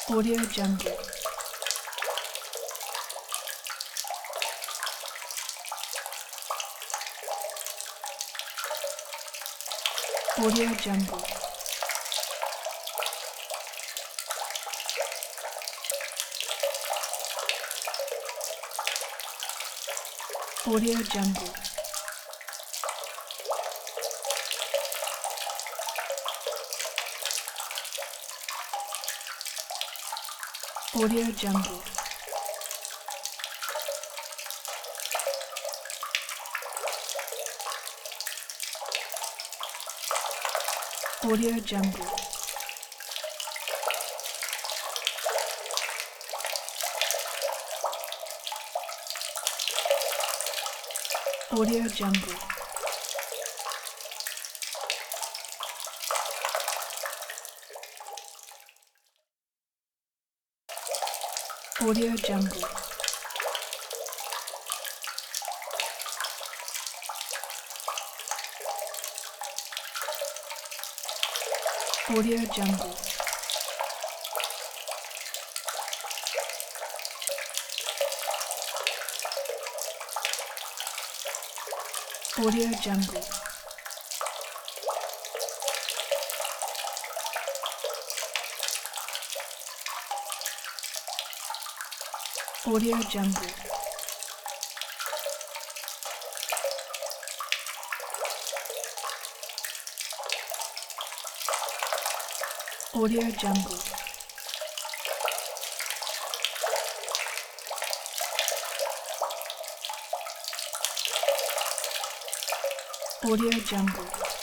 Audio Jungle. Audio Jungle. Audio Jungle. Audio Jungle. Audio Jungle. Audio Jungle. Audio Jungle. Audio Jungle. Audio Jungle. Audio Jungle. Audio Jungle. Audio Jungle.